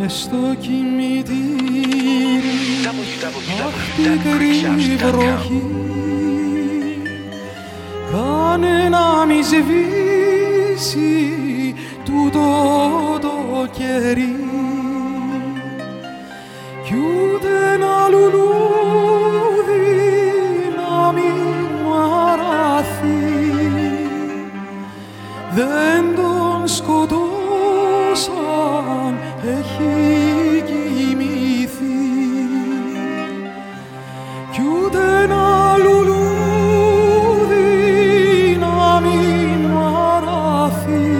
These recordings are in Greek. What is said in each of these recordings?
μες στο κημητήρι, αχ πικρή βροχή, κάνε να μη σβήσει τούτο το κερί, κι ούτε ένα λουλούδι να μην μαραθεί. Δεν τον σκοτώσαν, έχει κοιμηθεί, κι ούτε ένα λουλούδι να μην μαραθεί.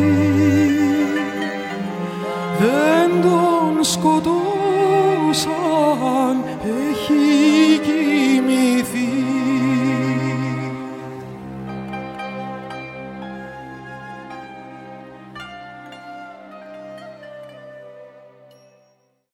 Δεν τον σκοτώσαν, έχει